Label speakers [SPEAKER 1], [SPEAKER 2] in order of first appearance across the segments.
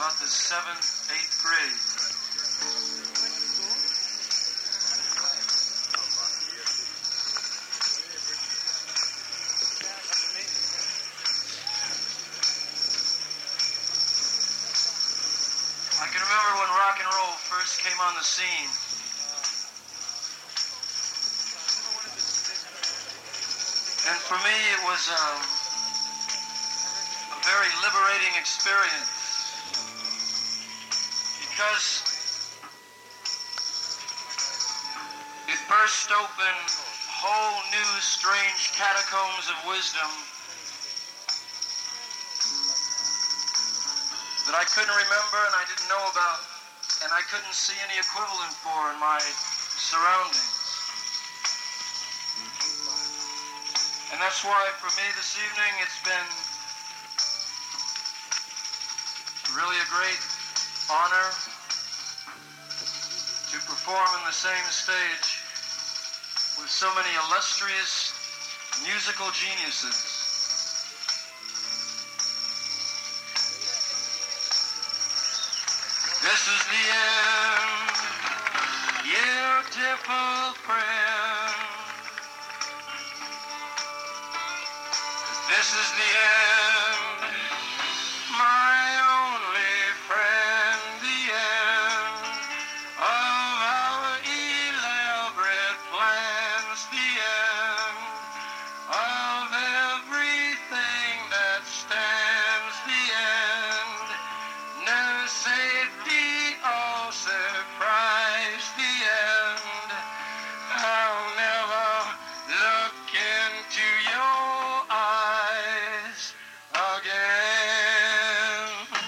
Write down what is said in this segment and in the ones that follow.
[SPEAKER 1] about the 7th, 8th grade. I can remember when rock and roll first came on the scene. And for me, it was a very liberating experience because it burst open whole new strange catacombs of wisdom that I couldn't remember and I didn't know about and I couldn't see any equivalent for in my surroundings. And that's why for me this evening it's been really a great honor to perform on the same stage with so many illustrious musical geniuses. This is the end, beautiful friend. This is the end, my only friend, the end of our elaborate plans, the end of everything that stands, the end, no safety or surprise, the end. I'll never look into your eyes again.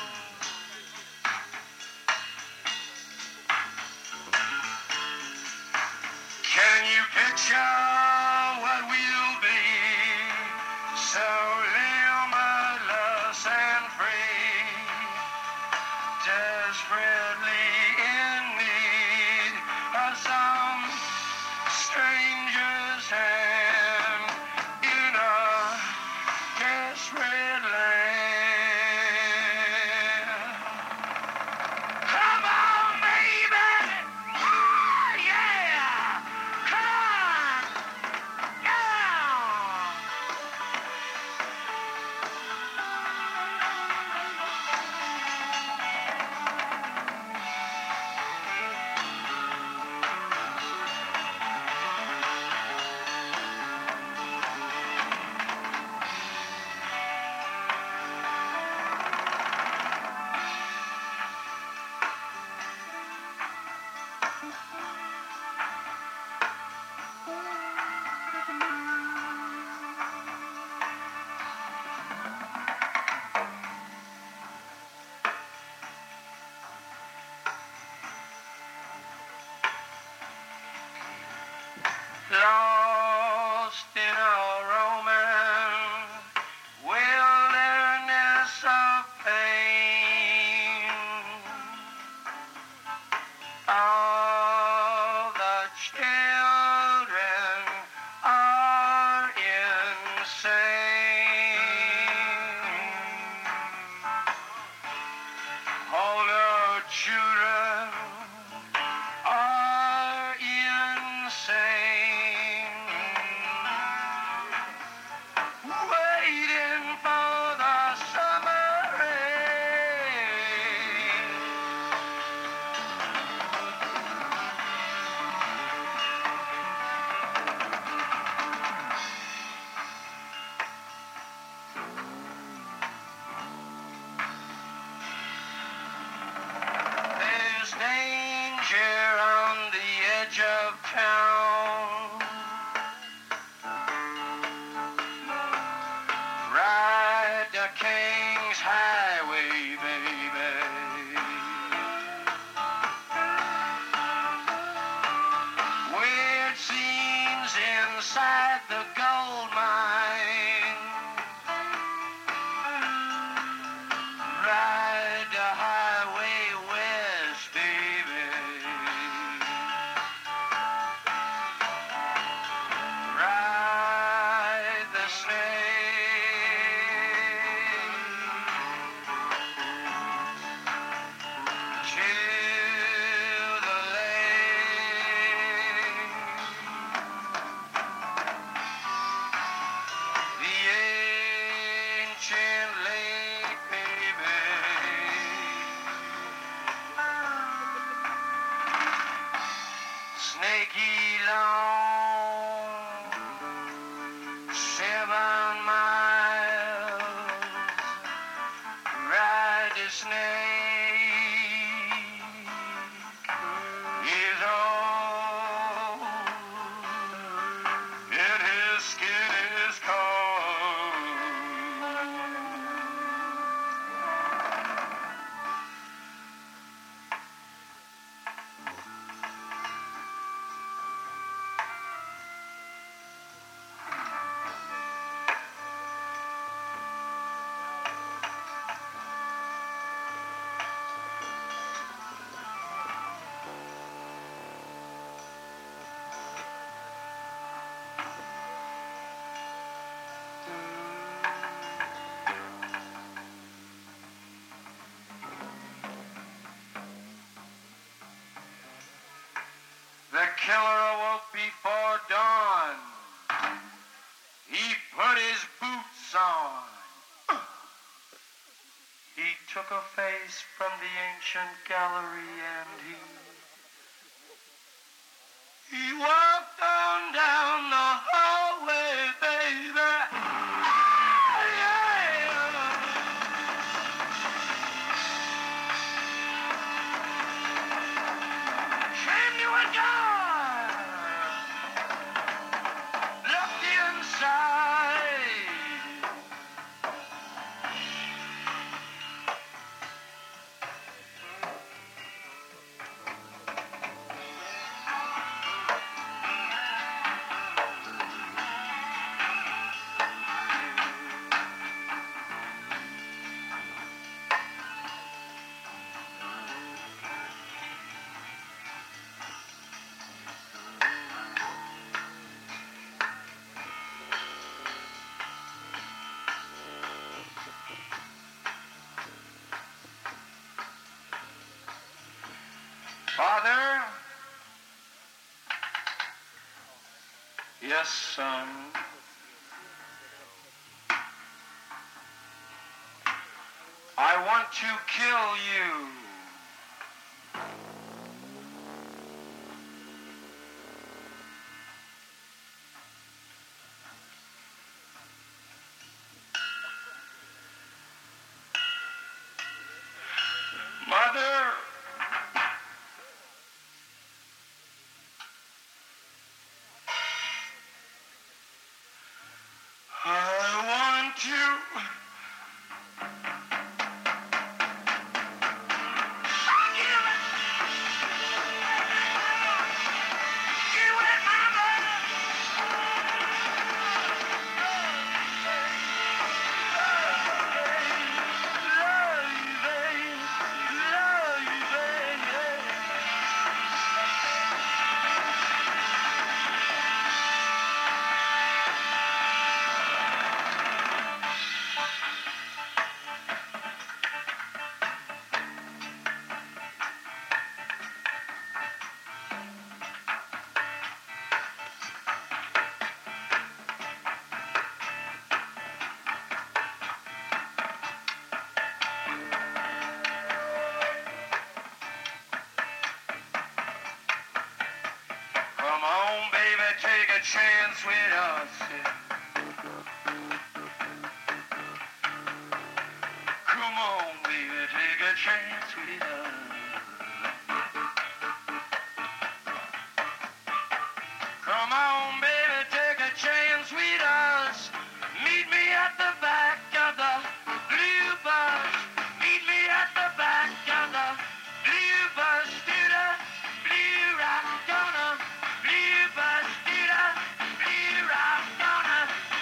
[SPEAKER 1] Can you picture what we'll be? So limitless and free, desperately in need of some stranger's hand in a desperate land. Come on, baby! Oh, yeah! Come on! Yeah! Lost in a romance, wilderness of pain. All the children are insane. All the children are insane, waiting for the summer rain. There's danger on the edge of town. Ride the King's Highway, baby. Weird scenes inside the gold mine. Ride the highway west, baby. snake is old, and his skin is cold. The killer awoke before dawn. He put his boots on. He took a face from the ancient gallery and he walked on down the hallway, baby. Came to a door. Looked inside. Father? Yes, son. I want to kill you. Mother? I want you. Come on, baby, take a chance with us. Come on, baby, take a chance with us. Come on, baby, take a chance with us. Meet me at the back of the blue bus. Meet me at the back of the blue bus to the blue rock gonna. Blue bus to the blue rock gonna.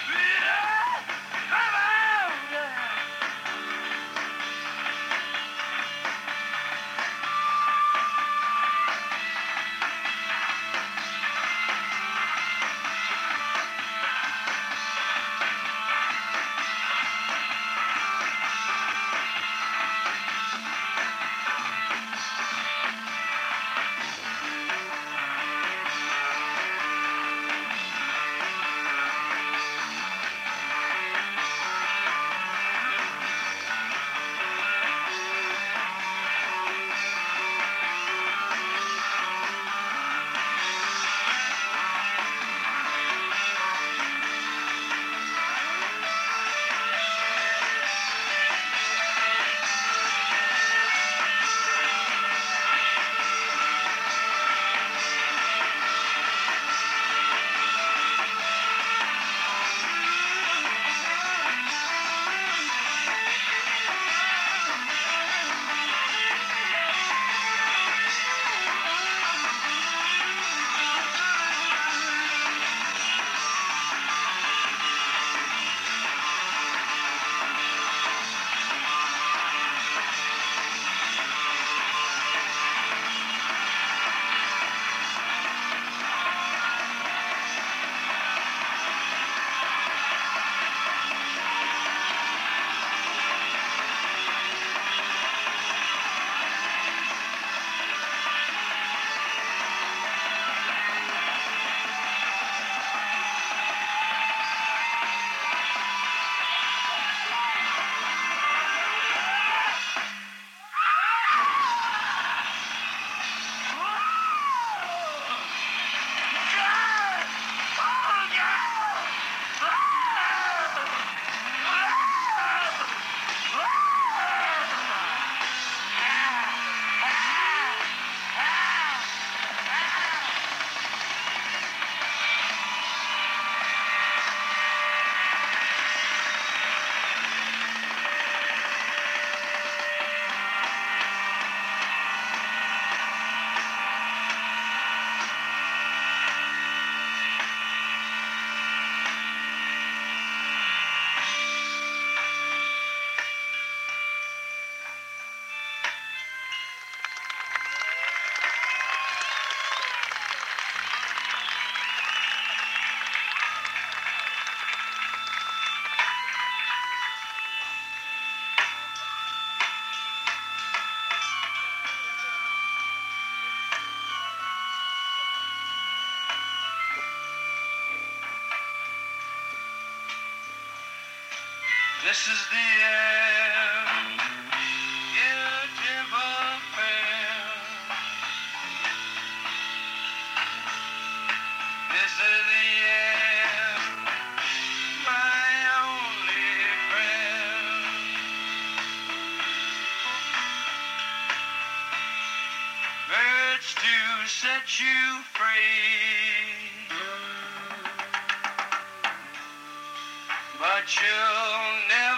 [SPEAKER 1] Come on! This is the end, beautiful friend. This is the end, my only friend. Birds to set you free, but you'll never